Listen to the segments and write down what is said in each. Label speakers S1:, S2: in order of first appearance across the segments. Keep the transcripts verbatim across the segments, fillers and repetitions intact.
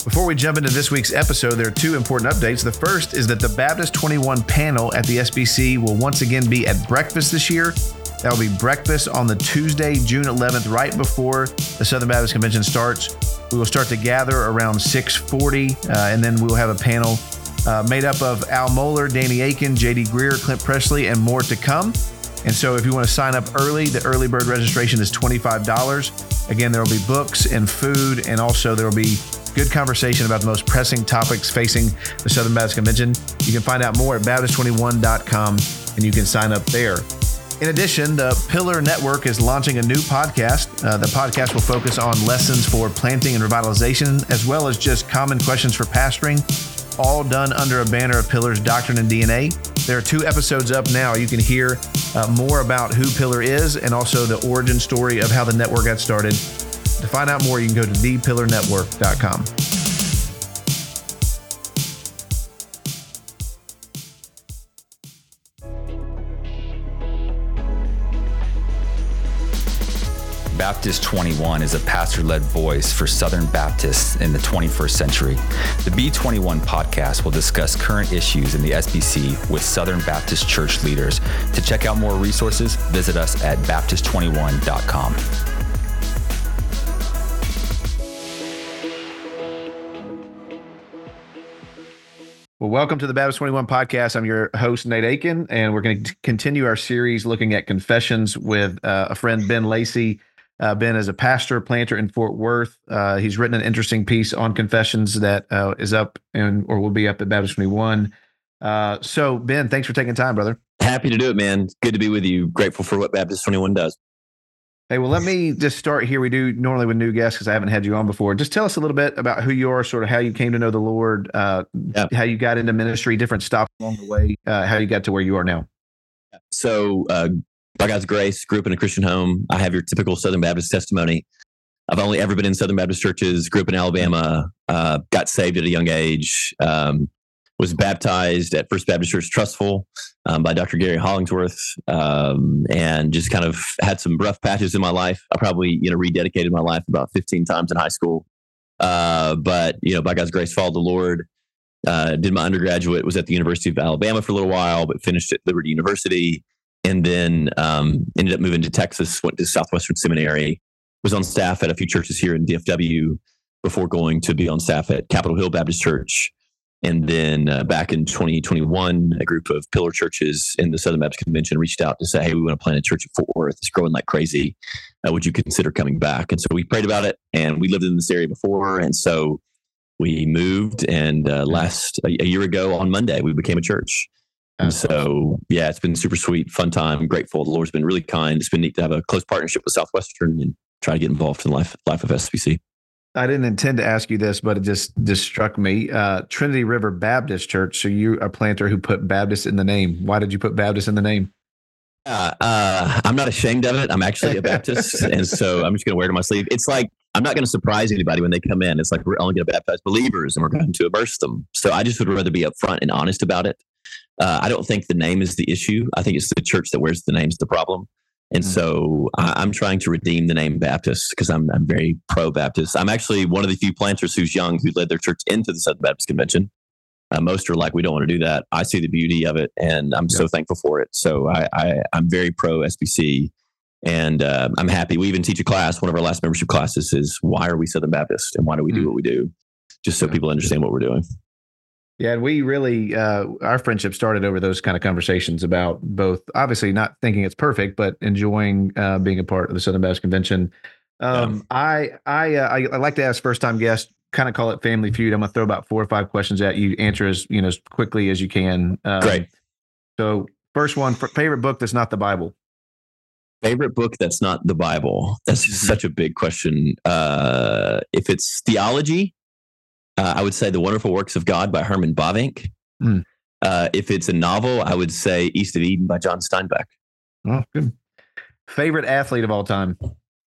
S1: Before we jump into this week's episode, there are two important updates. The first is that the Baptist twenty-one panel at the S B C will once again be at breakfast this year. That will be breakfast on the Tuesday, June eleventh, right before the Southern Baptist Convention starts. We will start to gather around six forty, uh, and then we will have a panel uh, made up of Al Mohler, Danny Akin, J D Greer, Clint Presley, and more to come. And so if you want to sign up early, the early bird registration is twenty-five dollars. Again, there will be books and food, and also there will be good conversation about the most pressing topics facing the Southern Baptist Convention. You can find out more at baptist twenty-one dot com, and you can sign up there. In addition, the Pillar Network is launching a new podcast. Uh, the podcast will focus on lessons for planting and revitalization, as well as just common questions for pastoring, all done under a banner of Pillar's Doctrine and D N A. There are two episodes up now. You can hear uh, more about who Pillar is and also the origin story of how the network got started. To find out more, you can go to the pillar network dot com.
S2: Baptist twenty-one is a pastor-led voice for Southern Baptists in the twenty-first century. The B twenty-one podcast will discuss current issues in the S B C with Southern Baptist church leaders. To check out more resources, visit us at baptist twenty-one dot com.
S1: Well, welcome to the Baptist twenty-one podcast. I'm your host, Nate Akin, and we're going to continue our series looking at confessions with uh, a friend, Ben Lacey. Uh, Ben is a pastor, planter in Fort Worth. Uh, he's written an interesting piece on confessions that uh, is up and or will be up at Baptist twenty-one. Uh, so, Ben, thanks for taking time, brother.
S3: Happy to do it, man. Good to be with you. Grateful for what Baptist twenty-one does.
S1: Hey, well, let me just start here. We do normally with new guests because I haven't had you on before. Just tell us a little bit about who you are, sort of how you came to know the Lord, uh, yeah. how you got into ministry, different stops along the way, uh, how you got to where you are now.
S3: So, uh, by God's grace, grew up in a Christian home. I have your typical Southern Baptist testimony. I've only ever been in Southern Baptist churches, grew up in Alabama, uh, got saved at a young age, um, was baptized at First Baptist Church Trustful um, by Doctor Gary Hollingsworth, um, and just kind of had some rough patches in my life. I probably, you know, rededicated my life about fifteen times in high school. Uh, but, you know, by God's grace, followed the Lord, uh, did my undergraduate, was at the University of Alabama for a little while, but finished at Liberty University. And then um, ended up moving to Texas, went to Southwestern Seminary, was on staff at a few churches here in D F W before going to be on staff at Capitol Hill Baptist Church. And then uh, back in twenty twenty-one, a group of pillar churches in the Southern Baptist Convention reached out to say, hey, we want to plant a church at Fort Worth. It's growing like crazy. Uh, would you consider coming back? And so we prayed about it, and we lived in this area before. And so we moved, and uh, last a, a year ago on Monday, we became a church. And so, yeah, it's been super sweet, fun time, grateful. The Lord's been really kind. It's been neat to have a close partnership with Southwestern and try to get involved in the life, life of S B C.
S1: I didn't intend to ask you this, but it just, just struck me. Uh, Trinity River Baptist Church. So you're a planter who put Baptist in the name. Why did you put Baptist in the name?
S3: Uh, uh, I'm not ashamed of it. I'm actually a Baptist. And so I'm just going to wear it on my sleeve. It's like, I'm not going to surprise anybody when they come in. It's like, we're only going to baptize believers and we're going to immerse them. So I just would rather be upfront and honest about it. Uh, I don't think the name is the issue. I think it's the church that wears the name's the problem. And mm-hmm. so I, I'm trying to redeem the name Baptist because I'm, I'm very pro-Baptist. I'm actually one of the few planters who's young who led their church into the Southern Baptist Convention. Uh, most are like, we don't want to do that. I see the beauty of it, and I'm yeah. so thankful for it. So I, I, I'm very pro-S B C, and uh, I'm happy. We even teach a class. One of our last membership classes is, why are we Southern Baptist, and why do we mm-hmm. do what we do? Just so yeah. people understand what we're doing.
S1: Yeah, and we really, uh, our friendship started over those kind of conversations about both, obviously not thinking it's perfect, but enjoying uh, being a part of the Southern Baptist Convention. Um, yeah. I I, uh, I I like to ask first time guests, kind of call it Family Feud. I'm gonna throw about four or five questions at you. Answer as you know as quickly as you can. Um,
S3: Great.
S1: So first one, favorite book that's not the Bible.
S3: Favorite book that's not the Bible. That's mm-hmm. such a big question. Uh, if it's theology, Uh, I would say The Wonderful Works of God by Herman Bavinck. Mm. Uh, if it's a novel, I would say East of Eden by John Steinbeck.
S1: Oh, good. Favorite athlete of all time?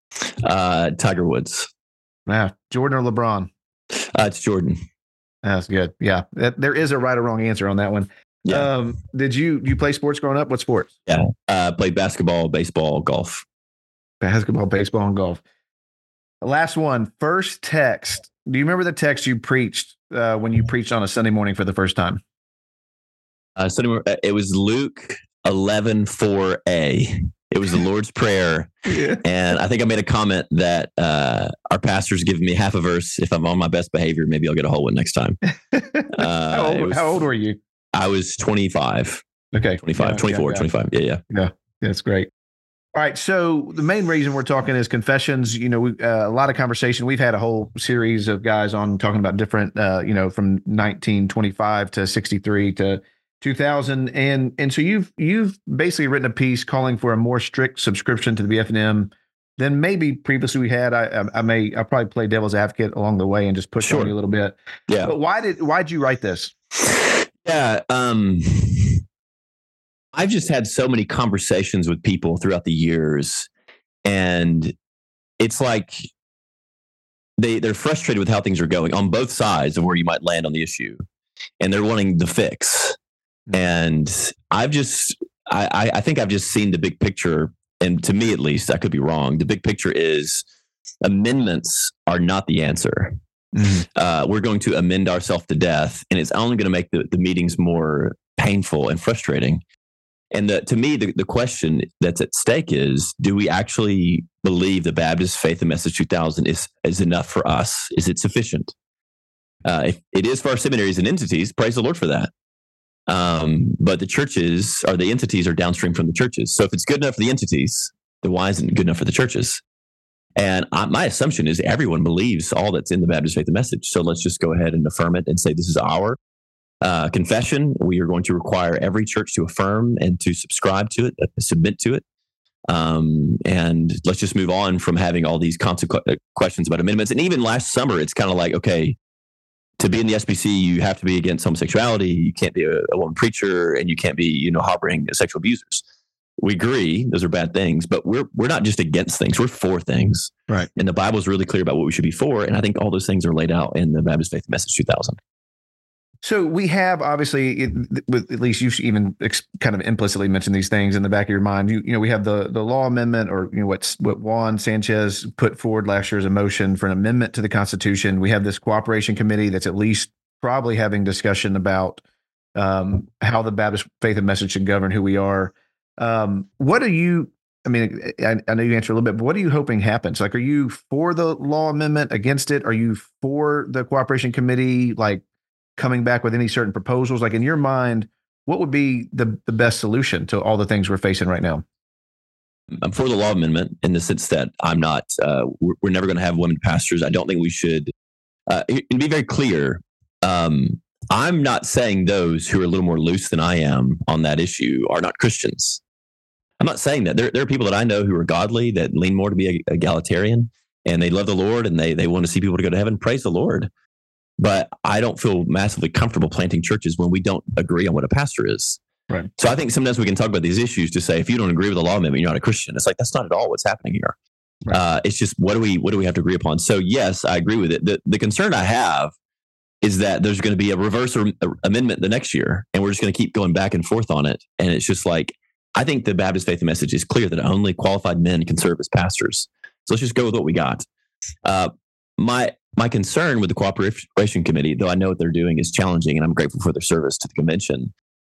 S3: Uh, Tiger Woods.
S1: Yeah, Jordan or LeBron?
S3: Uh, it's Jordan.
S1: That's good. Yeah, that, there is a right or wrong answer on that one. Yeah. Um, did you you play sports growing up? What sports?
S3: Yeah, uh, played basketball, baseball, golf.
S1: Basketball, baseball, and golf. The last one. First text do you remember the text you preached uh, when you preached on a Sunday morning for the first time?
S3: Uh, Sunday, it was Luke eleven four a. It was the Lord's Prayer. Yeah. And I think I made a comment that uh, our pastor's giving me half a verse. If I'm on my best behavior, maybe I'll get a whole one next time. Uh,
S1: how, old, was, how old were you?
S3: I was twenty-five.
S1: Okay.
S3: twenty-five,
S1: yeah,
S3: twenty-four,
S1: yeah, yeah.
S3: twenty-five. Yeah, yeah.
S1: Yeah, that's great. All right. So the main reason we're talking is confessions. You know, we, uh, a lot of conversation. We've had a whole series of guys on talking about different, uh, you know, from nineteen twenty-five to sixty-three to two thousand, and and so you've you've basically written a piece calling for a more strict subscription to the B F N M than maybe previously we had. I I, I may I'll probably play devil's advocate along the way and just push
S3: sure.
S1: on you a little bit.
S3: Yeah.
S1: But why did why did you write this?
S3: Yeah. Um, I've just had so many conversations with people throughout the years, and it's like they they're frustrated with how things are going on both sides of where you might land on the issue, and they're wanting the fix. And I've just, I, I think I've just seen the big picture. And to me, at least, I could be wrong. The big picture is amendments are not the answer. Mm-hmm. Uh, we're going to amend ourselves to death, and it's only going to make the, the meetings more painful and frustrating. And the, to me, the, the question that's at stake is, do we actually believe the Baptist Faith and Message two thousand is, is enough for us? Is it sufficient? Uh, if it is for our seminaries and entities, praise the Lord for that. Um, but the churches or the entities are downstream from the churches. So if it's good enough for the entities, then why isn't it good enough for the churches? And I, my assumption is everyone believes all that's in the Baptist Faith and Message. So let's just go ahead and affirm it and say this is our uh, confession. We are going to require every church to affirm and to subscribe to it, uh, submit to it. Um, and let's just move on from having all these consequent questions about amendments. And even last summer, it's kind of like, okay, to be in the S B C, you have to be against homosexuality. You can't be a, a woman preacher, and you can't be, you know, harboring sexual abusers. We agree; those are bad things, but we're we're not just against things; we're for things.
S1: Right.
S3: And the Bible is really clear about what we should be for, and I think all those things are laid out in the Baptist Faith Message two thousand.
S1: So we have obviously, it, with at least you've even ex, kind of implicitly mentioned these things in the back of your mind. You, you know, we have the the law amendment, or you know what what Juan Sanchez put forward last year as a motion for an amendment to the Constitution. We have this cooperation committee that's at least probably having discussion about um, how the Baptist Faith and Message should govern who we are. Um, what are you? I mean, I, I know you answered a little bit, but what are you hoping happens? Like, are you for the law amendment, against it? Are you for the cooperation committee? Like, coming back with any certain proposals? Like, in your mind, what would be the, the best solution to all the things we're facing right now?
S3: I'm for the law amendment in the sense that I'm not, uh, we're, we're never going to have women pastors. I don't think we should, uh, and be very clear. Um, I'm not saying those who are a little more loose than I am on that issue are not Christians. I'm not saying that. There, there are people that I know who are godly, that lean more to be a, egalitarian, and they love the Lord, and they, they want to see people to go to heaven. Praise the Lord. But I don't feel massively comfortable planting churches when we don't agree on what a pastor is.
S1: Right.
S3: So I think sometimes we can talk about these issues to say, if you don't agree with the law amendment, you're not a Christian. It's like, that's not at all what's happening here. Right. Uh, it's just, what do we what do we have to agree upon? So yes, I agree with it. The, the concern I have is that there's going to be a reverse or, a, amendment the next year, and we're just going to keep going back and forth on it. And it's just like, I think the Baptist Faith and Message is clear that only qualified men can serve as pastors. So let's just go with what we got. Uh, my My concern with the Cooperation Committee, though I know what they're doing is challenging, and I'm grateful for their service to the convention,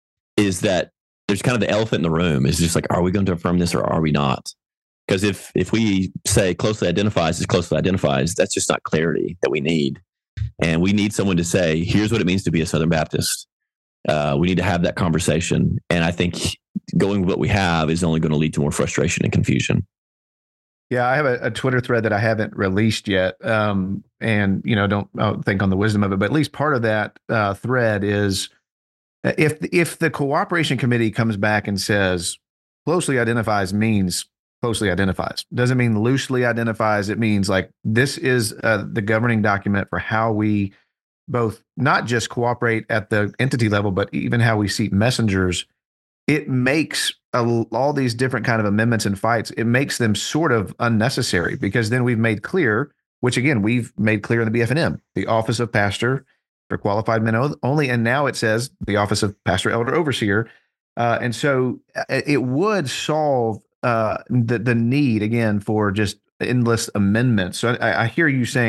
S3: is that there's kind of the elephant in the room. It's just like, are we going to affirm this or are we not? Because if if we say closely identifies is closely identifies, that's just not clarity that we need. And we need someone to say, here's what it means to be a Southern Baptist. Uh, we need to have that conversation. And I think going with what we have is only going to lead to more frustration and confusion.
S1: Yeah, I have a, a Twitter thread that I haven't released yet, um, and you know, don't, don't think on the wisdom of it. But at least part of that uh, thread is, if if the cooperation committee comes back and says closely identifies means closely identifies, doesn't mean loosely identifies. It means like this is uh, the governing document for how we both not just cooperate at the entity level, but even how we seat messengers. It makes a, all these different kind of amendments and fights, it makes them sort of unnecessary, because then we've made clear, which again, we've made clear in the B F N M, the office of pastor for qualified men only. And now it says the office of pastor, elder, overseer. Uh, and so it would solve uh, the, the need, again, for just endless amendments. So I, I hear you saying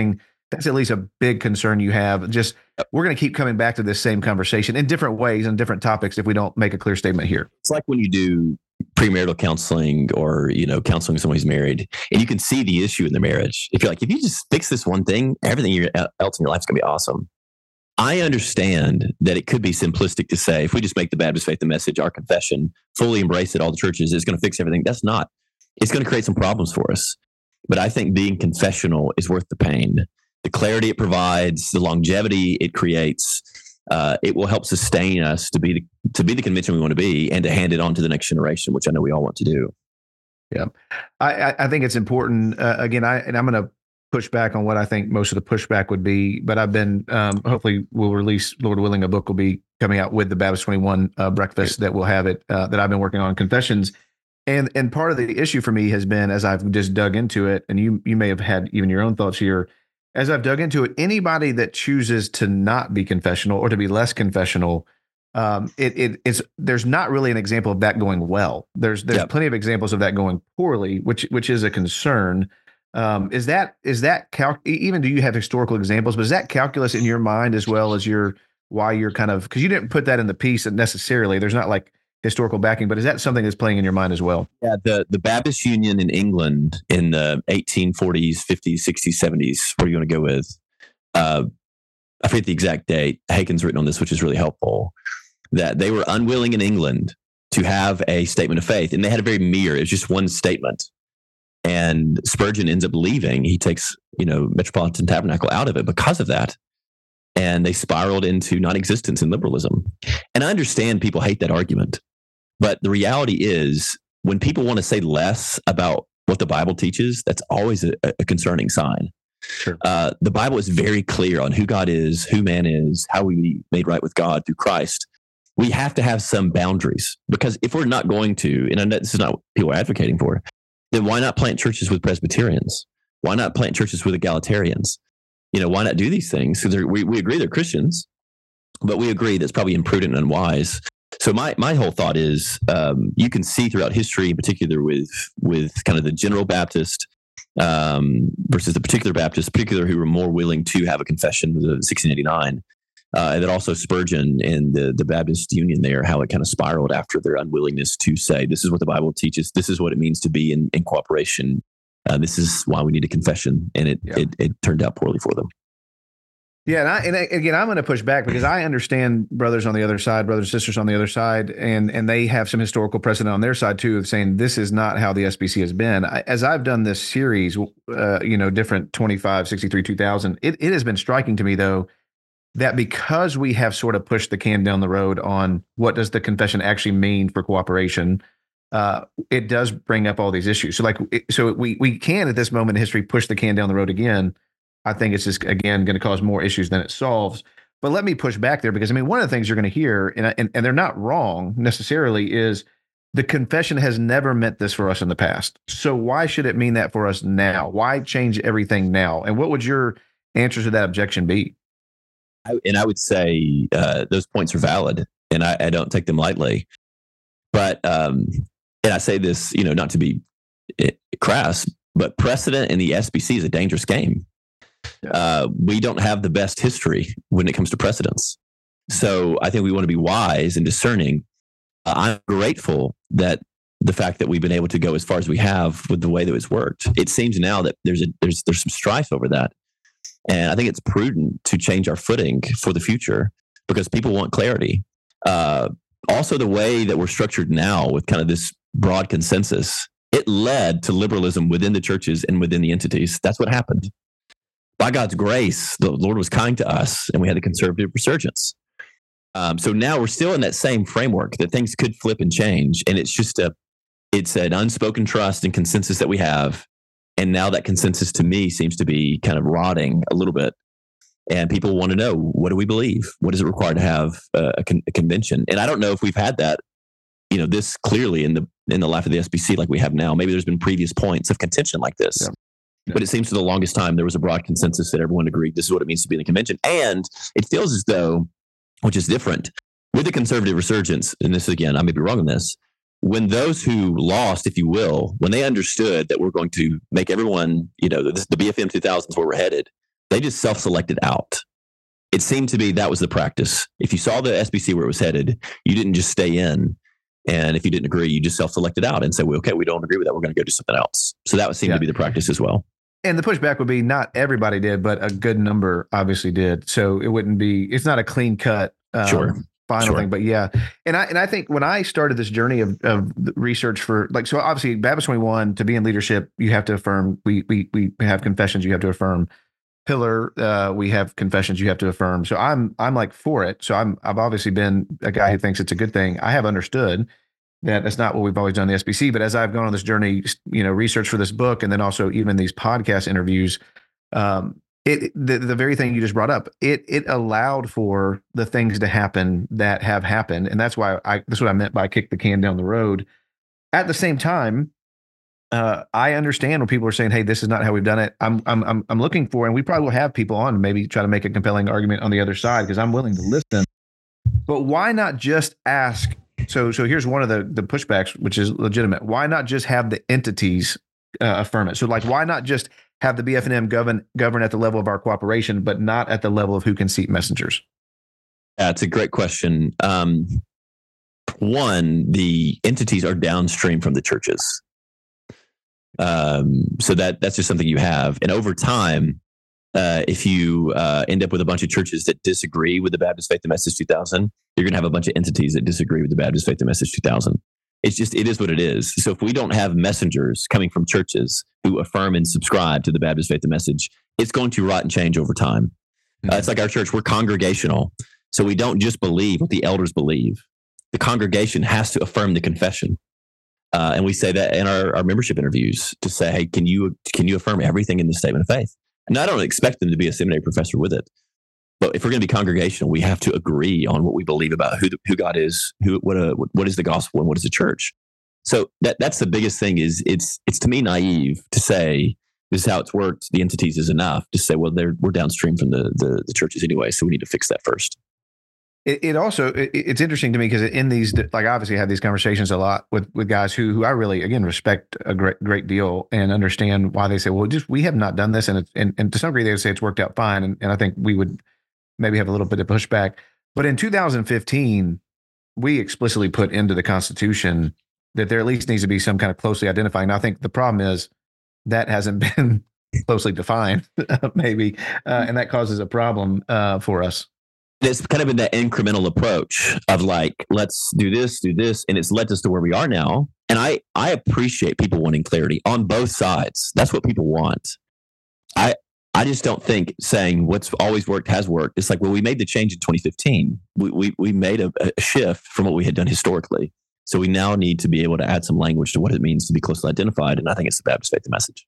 S1: that's at least a big concern you have. Just we're going to keep coming back to this same conversation in different ways and different topics if we don't make a clear statement here.
S3: It's like when you do premarital counseling or, you know, counseling someone who's married and you can see the issue in the marriage. If you're like, if you just fix this one thing, everything else in your life is going to be awesome. I understand that it could be simplistic to say, if we just make the Baptist faith the message, our confession, fully embrace it, all the churches, it's going to fix everything. That's not. It's going to create some problems for us. But I think being confessional is worth the pain. The clarity it provides, the longevity it creates, uh, it will help sustain us to be the, to be the convention we want to be and to hand it on to the next generation, which I know we all want to do.
S1: Yeah, I, I think it's important. Uh, again, I and I'm going to push back on what I think most of the pushback would be, but I've been, um, hopefully we'll release, Lord willing, a book will be coming out with the Baptist twenty-one uh, breakfast that will have it, uh, that I've been working on, Confessions. And and part of the issue for me has been, as I've just dug into it, and you you may have had even your own thoughts here, as I've dug into it, anybody that chooses to not be confessional or to be less confessional, um, it it it's there's not really an example of that going well. There's there's yep. plenty of examples of that going poorly, which which is a concern. Um, is that is that cal- even do you have historical examples? But is that calculus in your mind as well as your why you're kind of, because you didn't put that in the piece necessarily. There's not like historical backing, but is that something that's playing in your mind as well?
S3: Yeah, the, the Baptist Union in England in the eighteen forties, fifties, sixties, seventies, what are you going to go with? Uh, I forget the exact date. Haken's written on this, which is really helpful, that they were unwilling in England to have a statement of faith. And they had a very mere, it was just one statement. And Spurgeon ends up leaving. He takes, you know, Metropolitan Tabernacle out of it because of that. And they spiraled into non-existence in liberalism. And I understand people hate that argument. But the reality is, when people want to say less about what the Bible teaches, that's always a, a concerning sign.
S1: Sure.
S3: Uh, the Bible is very clear on who God is, who man is, how we made right with God through Christ. We have to have some boundaries, because if we're not going to, and I know this is not what people are advocating for, then why not plant churches with Presbyterians? Why not plant churches with egalitarians? You know, why not do these things? Because we, we agree they're Christians, but we agree that's probably imprudent and unwise. So my my whole thought is, um, you can see throughout history, in particular with with kind of the general Baptist um, versus the particular Baptist, particular who were more willing to have a confession of sixteen eighty-nine, uh, and then also Spurgeon and the the Baptist Union there, how it kind of spiraled after their unwillingness to say, this is what the Bible teaches, this is what it means to be in, in cooperation, uh, this is why we need a confession, and it, yeah. it it turned out poorly for them.
S1: Yeah, and, I, and I, again, I'm going to push back because I understand brothers on the other side, brothers and sisters on the other side, and and they have some historical precedent on their side too of saying this is not how the S B C has been. I, as I've done this series, uh, you know, different twenty-five, sixty-three, two thousand, it, it has been striking to me though that because we have sort of pushed the can down the road on what does the confession actually mean for cooperation, uh, it does bring up all these issues. So like, it, so we we can at this moment in history push the can down the road again. I think it's just, again, going to cause more issues than it solves. But let me push back there, because, I mean, one of the things you're going to hear, and, and, and they're not wrong necessarily, is the confession has never meant this for us in the past. So why should it mean that for us now? Why change everything now? And what would your answer to that objection be?
S3: I, and I would say uh, those points are valid, and I, I don't take them lightly. But, um, and I say this, you know, not to be crass, but precedent in the S B C is a dangerous game. Uh, we don't have the best history when it comes to precedents. So I think we want to be wise and discerning. Uh, I'm grateful that the fact that we've been able to go as far as we have with the way that it's worked. It seems now that there's a, there's there's some strife over that. And I think it's prudent to change our footing for the future because people want clarity. Uh, also, the way that we're structured now with kind of this broad consensus, it led to liberalism within the churches and within the entities. That's what happened. By God's grace, the Lord was kind to us, and we had the conservative resurgence. Um, so now we're still in that same framework that things could flip and change, and it's just a, it's an unspoken trust and consensus that we have. And now that consensus, to me, seems to be kind of rotting a little bit, and people want to know, what do we believe? What does it require to have a, con- a convention? And I don't know if we've had that, you know, this clearly in the in the life of the S B C like we have now. Maybe there's been previous points of contention like this. Yeah. But it seems for the longest time, there was a broad consensus that everyone agreed this is what it means to be in the convention. And it feels as though, which is different, with the conservative resurgence, and this again, I may be wrong on this, when those who lost, if you will, when they understood that we're going to make everyone, you know, the, the B F M two thousand is where we're headed, They just self-selected out. It seemed to be that was the practice. If you saw the S B C where it was headed, you didn't just stay in. And if you didn't agree, you just self-selected out and say, well, okay, we don't agree with that. We're going to go do something else. So that would seem yeah. to be the practice as well.
S1: And the pushback would be not everybody did, but a good number obviously did. So it wouldn't be, it's not a clean cut um,
S3: sure.
S1: final
S3: sure.
S1: thing, but yeah. And I, and I think when I started this journey of, of research for like, so obviously Baptist twenty-one, to be in leadership, you have to affirm, we, we, we have confessions you have to affirm. Pillar, uh, we have confessions you have to affirm. So I'm, I'm like for it. So I'm, I've obviously been a guy who thinks it's a good thing. I have understood that that's not what we've always done in the S B C, but as I've gone on this journey, you know, research for this book, and then also even these podcast interviews, um, it the, the very thing you just brought up, it it allowed for the things to happen that have happened, and that's why I that's what I meant by kick the can down the road. At the same time, uh, I understand when people are saying, "Hey, this is not how we've done it." I'm I'm I'm I'm looking for, and we probably will have people on, maybe try to make a compelling argument on the other side because I'm willing to listen. But why not just ask? So, so here's one of the the pushbacks, which is legitimate. Why not just have the entities uh, affirm it? So, like, why not just have the B F N M govern govern at the level of our cooperation, but not at the level of who can seat messengers?
S3: Yeah, it's a great question. Um, one, the entities are downstream from the churches, um, so that that's just something you have. And over time, uh, if you uh, end up with a bunch of churches that disagree with the Baptist Faith and Message two thousand. You're going to have a bunch of entities that disagree with the Baptist Faith and Message two thousand. It's just, it is what it is. So if we don't have messengers coming from churches who affirm and subscribe to the Baptist Faith and Message, it's going to rot and change over time. Mm-hmm. Uh, it's like our church, we're congregational. So we don't just believe what the elders believe. The congregation has to affirm the confession. Uh, and we say that in our, our membership interviews to say, hey, can you, can you affirm everything in the statement of faith? And I don't expect them to be a seminary professor with it. But if we're going to be congregational, we have to agree on what we believe about who the, who God is, who what a, what is the gospel, and what is the church. So that that's the biggest thing. Is it's it's to me naive to say this is how it's worked. The entities is enough to say, well, they're we're downstream from the the, the churches anyway, so we need to fix that first.
S1: It, it also it, it's interesting to me because in these, like, obviously I have these conversations a lot with with guys who who I really again respect a great great deal and understand why they say, well, just we have not done this, and it, and and to some degree they would say it's worked out fine, and, and I think we would maybe have a little bit of pushback. But in two thousand fifteen, we explicitly put into the Constitution that there at least needs to be some kind of closely identifying. Now, I think the problem is that hasn't been closely defined, maybe, uh, and that causes a problem uh, for us.
S3: It's kind of been that incremental approach of like, let's do this, do this, and it's led us to where we are now. And I, I appreciate people wanting clarity on both sides. That's what people want. I, I just don't think saying what's always worked has worked. It's like, well, we made the change in twenty fifteen. We we, we made a, a shift from what we had done historically. So we now need to be able to add some language to what it means to be closely identified. And I think it's the Baptist Faith and Message.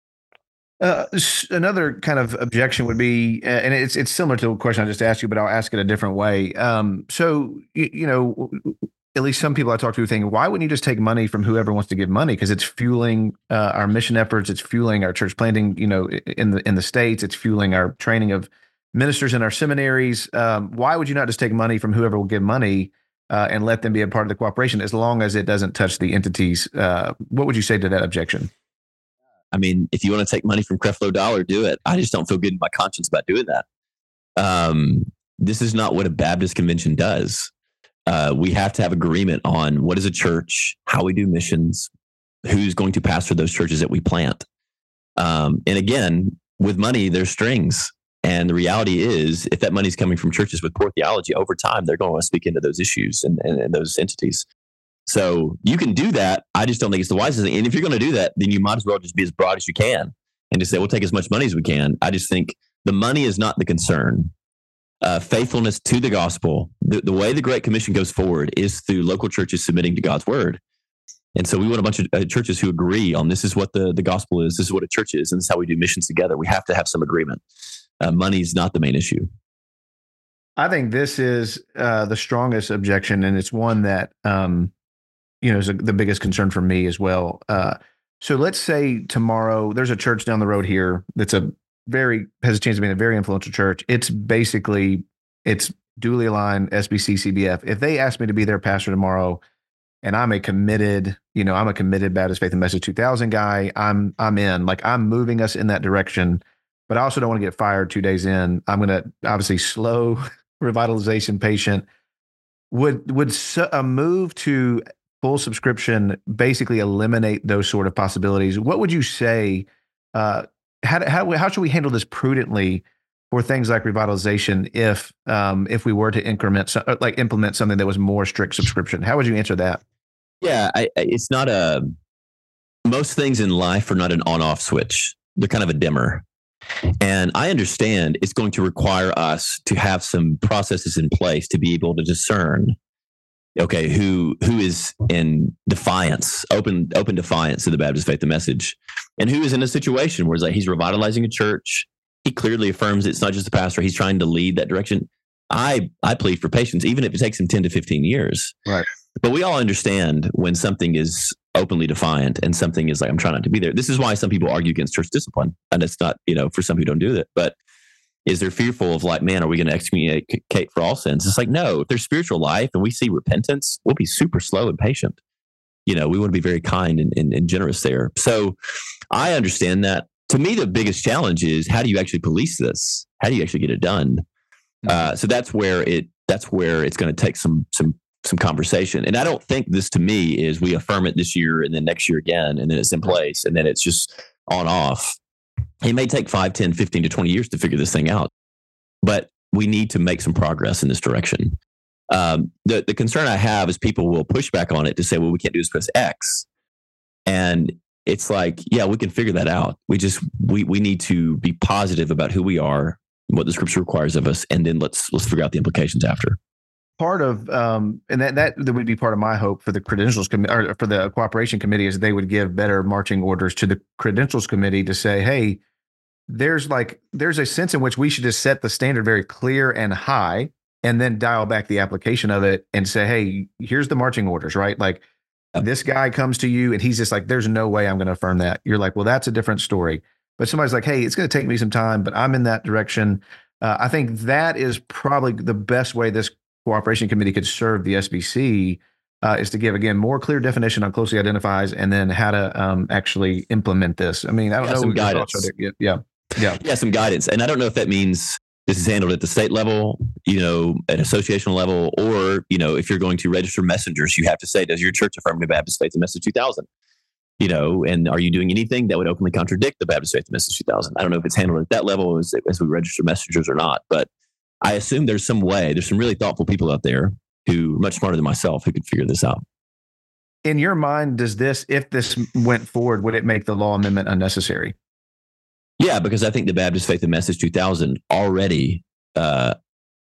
S1: Uh, another kind of objection would be, uh, and it's it's similar to a question I just asked you, but I'll ask it a different way. Um, so, you, you know, at least some people I talk to think, why wouldn't you just take money from whoever wants to give money? Because it's fueling uh, our mission efforts. It's fueling our church planting, you know, in the in the States. It's fueling our training of ministers in our seminaries. Um, why would you not just take money from whoever will give money uh, and let them be a part of the cooperation as long as it doesn't touch the entities? Uh, what would you say to that objection?
S3: I mean, if you want to take money from Creflo Dollar, do it. I just don't feel good in my conscience about doing that. Um, this is not what a Baptist convention does. Uh, we have to have agreement on what is a church, how we do missions, who's going to pastor those churches that we plant. Um, and again, with money, there's strings. And the reality is, if that money's coming from churches with poor theology, over time, they're going to want to speak into those issues and, and, and those entities. So you can do that. I just don't think it's the wisest thing. And if you're going to do that, then you might as well just be as broad as you can and just say, we'll take as much money as we can. I just think the money is not the concern. Uh, faithfulness to the gospel, the, the way the Great Commission goes forward is through local churches submitting to God's word. And so we want a bunch of uh, churches who agree on this is what the, the gospel is, this is what a church is, and this is how we do missions together. We have to have some agreement. Uh, money is not the main issue.
S1: I think this is uh, the strongest objection, and it's one that um, you know is a, the biggest concern for me as well. Uh, so let's say tomorrow there's a church down the road here that's a very has a chance of being a very influential church. It's basically it's duly aligned S B C C B F. If they ask me to be their pastor tomorrow, and I'm a committed, you know, I'm a committed Baptist Faith and Message two thousand guy, I'm I'm in. Like I'm moving us in that direction. but I also don't want to get fired two days in. I'm going to obviously slow revitalization patient. Would would a move to full subscription basically eliminate those sort of possibilities? What would you say? Uh, how how how should we handle this prudently for things like revitalization if um, if we were to increment so, like implement something that was more strict subscription? How would you answer that?
S3: Yeah, I, I, it's not a. Most things in life are not an on-off switch. They're kind of a dimmer. And I understand it's going to require us to have some processes in place to be able to discern, okay, who who is in defiance, open open defiance of the Baptist faith and message, and who is in a situation where it's like he's revitalizing a church. He clearly affirms it's not just the pastor. He's trying to lead that direction. I I plead for patience, even if it takes him ten to fifteen years.
S1: Right.
S3: But we all understand when something is openly defiant and something is like, I'm trying not to be there. This is why some people argue against church discipline. And it's not, you know, for some who don't do that. But is they're fearful of like, man, are we going to excommunicate for all sins? It's like, no, if there's spiritual life and we see repentance, we'll be super slow and patient. You know, we want to be very kind and, and, and generous there. So I understand that. To me, the biggest challenge is how do you actually police this? How do you actually get it done? Uh, so that's where it, that's where it's going to take some, some, some conversation. And I don't think this to me is we affirm it this year and then next year again, and then it's in place and then it's just on off. It may take five, ten, fifteen to twenty years to figure this thing out, but we need to make some progress in this direction. Um, the, the concern I have is people will push back on it to say, well, we can't do this because X. And it's like, yeah, we can figure that out. We just, we, we need to be positive about who we are, what the scripture requires of us. And then let's, let's figure out the implications after.
S1: Part of, um, and that, that that would be part of my hope for the credentials committee or for the cooperation committee is they would give better marching orders to the credentials committee to say, hey, there's like, there's a sense in which we should just set the standard very clear and high and then dial back the application of it and say, hey, here's the marching orders, right? Like this guy comes to you and he's just like, there's no way I'm going to affirm that. You're like, well, that's a different story. But somebody's like, hey, it's going to take me some time, but I'm in that direction. Uh, I think that is probably the best way this cooperation committee could serve the S B C uh, is to give, again, more clear definition on closely identifies and then how to um, actually implement this. I mean, I don't
S3: yeah,
S1: know.
S3: Some guidance.
S1: Yeah, yeah. Yeah.
S3: Yeah. Some guidance. And I don't know if that means this is handled at the state level, you know, at associational level, or, you know, if you're going to register messengers, you have to say, does your church affirm the Baptist Faith and Message two thousand? You know, and are you doing anything that would openly contradict the Baptist Faith and Message two thousand? I don't know if it's handled at that level as, as we register messengers or not, but I assume there's some way, there's some really thoughtful people out there who are much smarter than myself who could figure this out.
S1: In your mind, does this, if this went forward, would it make the law amendment unnecessary?
S3: Yeah, because I think the Baptist Faith and Message two thousand already uh,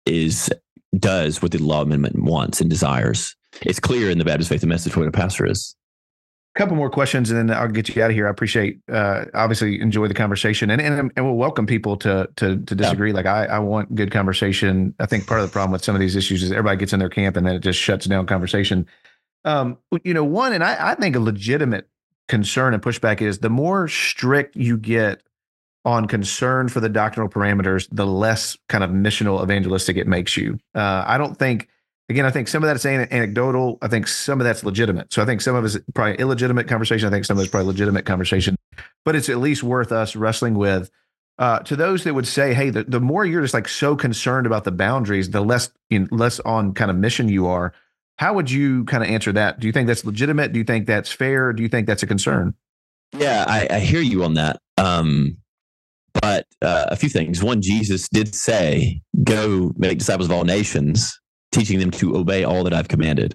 S3: is does what the law amendment wants and desires. It's clear in the Baptist Faith and Message what a pastor is.
S1: A couple more questions, and then I'll get you out of here. I appreciate, uh, obviously, enjoy the conversation, and and, and we'll welcome people to to to disagree. Yeah. Like I, I want good conversation. I think part of the problem with some of these issues is everybody gets in their camp, and then it just shuts down conversation. Um, you know, one, and I, I think a legitimate concern and pushback is the more strict you get on concern for the doctrinal parameters, the less kind of missional evangelistic it makes you. Uh, I don't think. Again, I think some of that is anecdotal. I think some of that's legitimate. So I think some of it's probably illegitimate conversation. I think some of it's probably legitimate conversation, but it's at least worth us wrestling with. Uh, to those that would say, hey, the, the more you're just like so concerned about the boundaries, the less, you know, less on kind of mission you are. How would you kind of answer that? Do you think that's legitimate? Do you think that's fair? Do you think that's a concern?
S3: Yeah, I, I hear you on that. Um, but uh, a few things. One, Jesus did say, go make disciples of all nations, teaching them to obey all that I've commanded.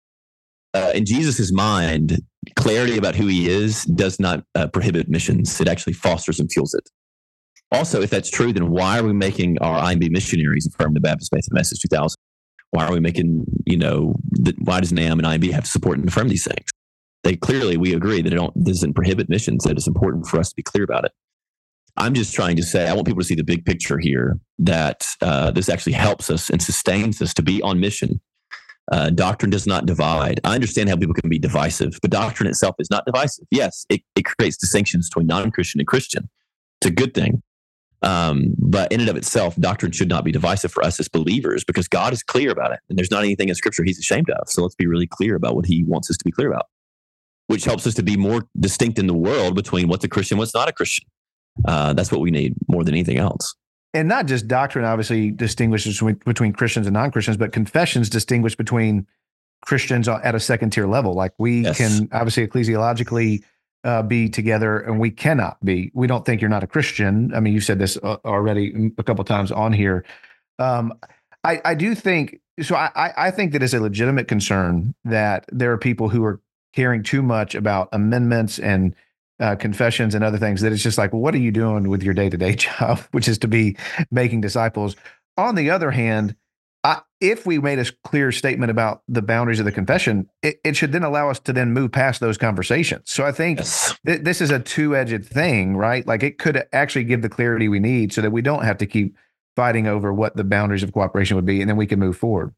S3: Uh, in Jesus's mind, clarity about who he is does not uh, prohibit missions. It actually fosters and fuels it. Also, if that's true, then why are we making our I M B missionaries affirm the Baptist Faith and Message two thousand? Why are we making, you know, the, why does NAM and I M B have to support and affirm these things? They clearly, we agree that it don't, doesn't prohibit missions, that it's important for us to be clear about it. I'm just trying to say, I want people to see the big picture here, that uh, this actually helps us and sustains us to be on mission. Uh, doctrine does not divide. I understand how people can be divisive, but doctrine itself is not divisive. Yes, it, it creates distinctions between non-Christian and Christian. It's a good thing. Um, but in and of itself, doctrine should not be divisive for us as believers because God is clear about it. And there's not anything in Scripture he's ashamed of. So let's be really clear about what he wants us to be clear about, which helps us to be more distinct in the world between what's a Christian and what's not a Christian. Uh, that's what we need more than anything else.
S1: And not just doctrine obviously distinguishes between Christians and non-Christians, but confessions distinguish between Christians at a second tier level. Like we yes. can obviously ecclesiologically uh, be together, and we cannot be. We don't think you're not a Christian. I mean, you said this uh, already a couple of times on here. Um, I, I do think, so I, I think that it's a legitimate concern that there are people who are caring too much about amendments and Uh, confessions and other things, that it's just like, well, what are you doing with your day-to-day job, which is to be making disciples? On the other hand, I, if we made a clear statement about the boundaries of the confession, it, it should then allow us to then move past those conversations. So I think yes. th- this is a two-edged thing, right? Like it could actually give the clarity we need so that we don't have to keep fighting over what the boundaries of cooperation would be, and then we can move forward.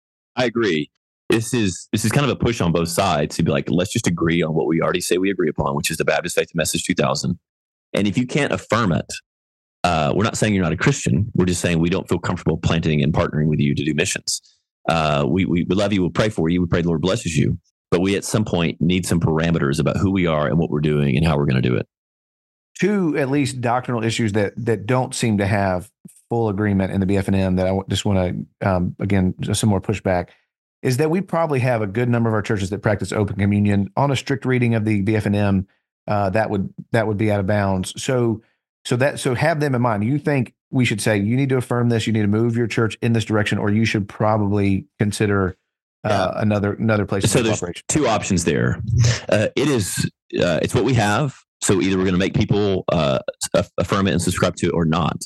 S3: I agree. This is this is kind of a push on both sides to be like, let's just agree on what we already say we agree upon, which is the Baptist Faith Message two thousand. And if you can't affirm it, uh, we're not saying you're not a Christian. We're just saying we don't feel comfortable planting and partnering with you to do missions. Uh, we, we we love you. We'll pray for you. We pray the Lord blesses you. But we at some point need some parameters about who we are and what we're doing and how we're going to do it.
S1: Two at least doctrinal issues that that don't seem to have full agreement in the B F N M that I just want to um, again just some more pushback. Is that we probably have a good number of our churches that practice open communion. On a strict reading of the B F N M, uh, that would that would be out of bounds. So so that so have them in mind. You think we should say you need to affirm this, you need to move your church in this direction, or you should probably consider uh, yeah. another another place.
S3: So there's two options there. Uh, it is uh, it's what we have. So either we're going to make people uh, affirm it and subscribe to it, or not.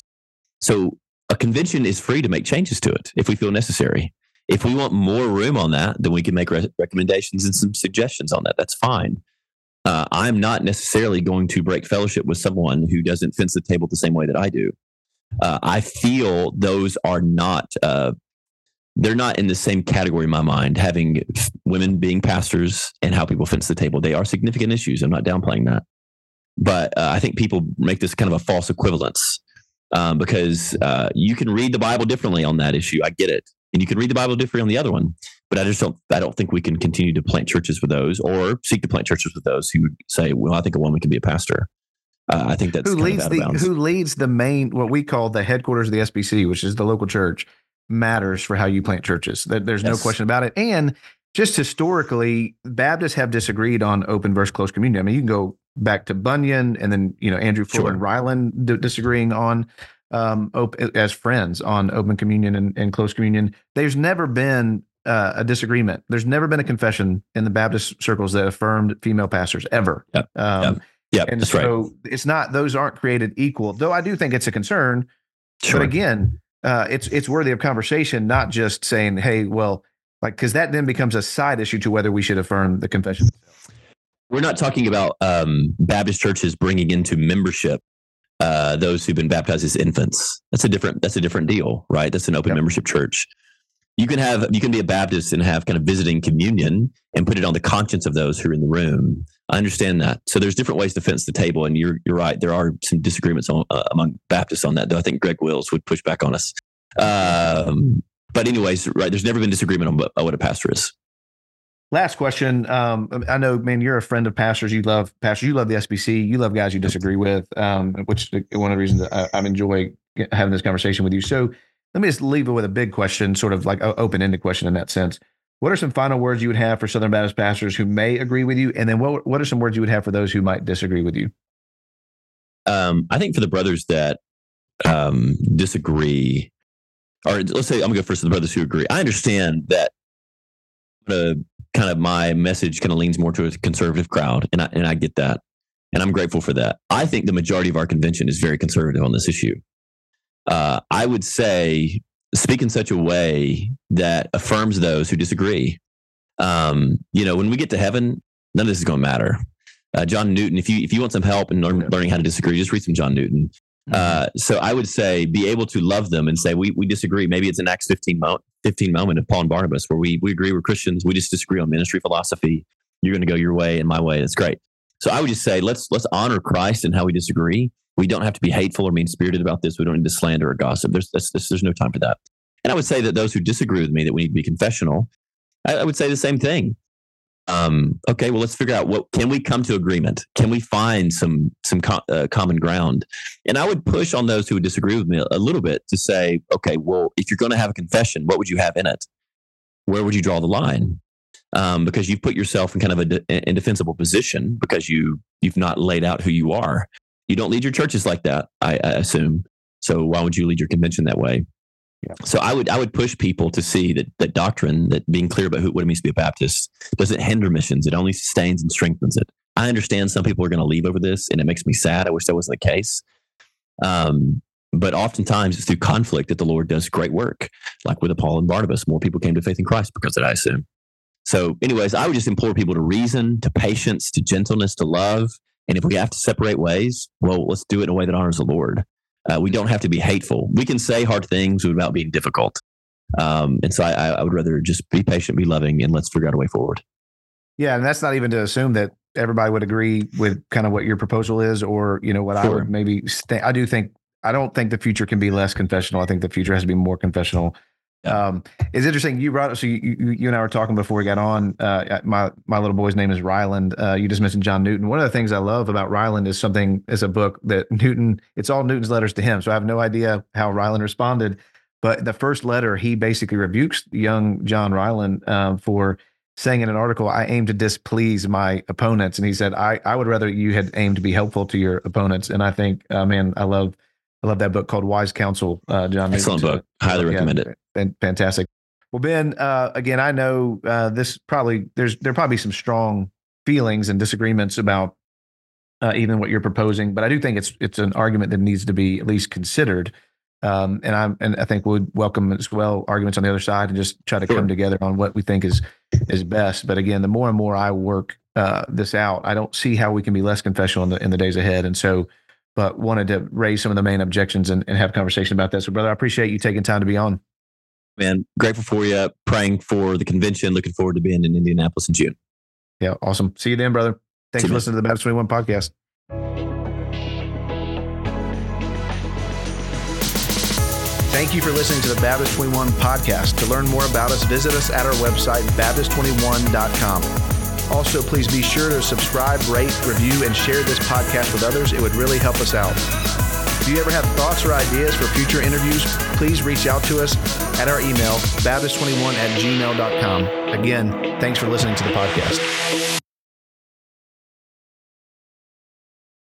S3: So a convention is free to make changes to it if we feel necessary. If we want more room on that, then we can make re- recommendations and some suggestions on that. That's fine. Uh, I'm not necessarily going to break fellowship with someone who doesn't fence the table the same way that I do. Uh, I feel those are not, uh, they're not in the same category in my mind, having f- women being pastors and how people fence the table. They are significant issues. I'm not downplaying that. But uh, I think people make this kind of a false equivalence um, because uh, you can read the Bible differently on that issue. I get it. And you can read the Bible differently on the other one, but I just don't. I don't think we can continue to plant churches with those, or seek to plant churches with those who say, "Well, I think a woman can be a pastor." Uh, I think that's
S1: who
S3: kind
S1: leads
S3: of out of
S1: the
S3: bounds.
S1: who leads the main what we call the headquarters of the S B C, which is the local church, matters for how you plant churches. There's no yes. question about it. And just historically, Baptists have disagreed on open versus closed communion. I mean, you can go back to Bunyan, and then you know Andrew Fuller sure. and Ryland d- disagreeing on. Um, op- as friends on open communion and, and closed communion. There's never been uh, a disagreement. There's never been a confession in the Baptist circles that affirmed female pastors ever.
S3: Yep.
S1: Um,
S3: yep. Yep.
S1: And
S3: that's
S1: so
S3: right.
S1: it's not, those aren't created equal, though I do think it's a concern.
S3: Sure.
S1: But again, uh, it's, it's worthy of conversation, not just saying, hey, well, like, cause that then becomes a side issue to whether we should affirm the confession.
S3: We're not talking about um, Baptist churches bringing into membership Uh, those who've been baptized as infants. That's a different, that's a different deal, right? That's an open yep. membership church. You can have, you can be a Baptist and have kind of visiting communion and put it on the conscience of those who are in the room. I understand that. So there's different ways to fence the table. And you're, you're right. There are some disagreements on, uh, among Baptists on that, though I think Greg Wills would push back on us. Um, but anyways, right. There's never been disagreement on what, what a pastor is.
S1: Last question. Um, I know, man, you're a friend of pastors. You love pastors. You love the S B C. You love guys you disagree with, um, which is one of the reasons I, I enjoy having this conversation with you. So let me just leave it with a big question, sort of like an open-ended question in that sense. What are some final words you would have for Southern Baptist pastors who may agree with you? And then what, what are some words you would have for those who might disagree with you?
S3: Um, I think for the brothers that um, disagree, or let's say I'm going to go first to the brothers who agree. I understand that uh, kind of my message kind of leans more to a conservative crowd, and I, and I get that, and I'm grateful for that. I think the majority of our convention is very conservative on this issue. Uh, I would say speak in such a way that affirms those who disagree. Um, you know, when we get to heaven, none of this is going to matter. Uh, John Newton, if you if you want some help in learn, learning how to disagree, just read some John Newton. Uh, so I would say be able to love them and say, we we disagree. Maybe it's an Acts fifteen, mo- fifteen moment of Paul and Barnabas where we we agree we're Christians. We just disagree on ministry philosophy. You're going to go your way and my way. That's great. So I would just say, let's let's honor Christ in how we disagree. We don't have to be hateful or mean-spirited about this. We don't need to slander or gossip. There's there's, there's no time for that. And I would say that those who disagree with me, that we need to be confessional. I, I would say the same thing. Um, okay, well, let's figure out what can we come to agreement? Can we find some some co- uh, common ground? And I would push on those who would disagree with me a little bit to say, okay, well, if you're going to have a confession, what would you have in it? Where would you draw the line? Um, because you've put yourself in kind of a de- indefensible position because you you've not laid out who you are. You don't lead your churches like that, I, I assume. So why would you lead your convention that way? Yeah. So I would I would push people to see that that doctrine, that being clear about who, what it means to be a Baptist, doesn't hinder missions. It only sustains and strengthens it. I understand some people are going to leave over this, and it makes me sad. I wish that wasn't the case. Um, but oftentimes it's through conflict that the Lord does great work, like with Paul and Barnabas. More people came to faith in Christ because of it, I assume. So anyways, I would just implore people to reason, to patience, to gentleness, to love. And if we have to separate ways, well, let's do it in a way that honors the Lord. Uh, we don't have to be hateful. We can say hard things without being difficult. Um, and so I, I would rather just be patient, be loving, and let's figure out a way forward.
S1: Yeah, and that's not even to assume that everybody would agree with kind of what your proposal is, or you know what sure. I would maybe. St- I do think I don't think the future can be less confessional. I think the future has to be more confessional. Yeah. Um, it's interesting. You brought so you, you you and I were talking before we got on. Uh, my my little boy's name is Ryland. Uh, you just mentioned John Newton. One of the things I love about Ryland is something is a book that Newton. It's all Newton's letters to him. So I have no idea how Ryland responded. But the first letter, he basically rebukes young John Ryland uh, for saying in an article, "I aim to displease my opponents," and he said, "I I would rather you had aimed to be helpful to your opponents." And I think, uh, man, I love. I love that book called Wise Counsel, uh, John.
S3: Excellent book. Highly yeah, recommend it.
S1: Fantastic. Well, Ben, uh, again, I know uh, this probably there's there probably some strong feelings and disagreements about uh, even what you're proposing, but I do think it's it's an argument that needs to be at least considered. Um, and I'm and I think we'd welcome as well arguments on the other side and just try to sure. come together on what we think is is best. But again, the more and more I work uh, this out, I don't see how we can be less confessional in the in the days ahead. And so. But wanted to raise some of the main objections and, and have a conversation about that. So, brother, I appreciate you taking time to be on.
S3: Man, grateful for you. Praying for the convention. Looking forward to being in Indianapolis in June.
S1: Yeah, awesome. See you then, brother. Thanks See for you, listening man. to the Baptist twenty-one podcast. Thank you for listening to the Baptist twenty-one podcast. To learn more about us, visit us at our website, baptist twenty-one dot com. Also, please be sure to subscribe, rate, review, and share this podcast with others. It would really help us out. If you ever have thoughts or ideas for future interviews, please reach out to us at our email, baptist twenty-one at gmail dot com. Again, thanks for listening to the podcast.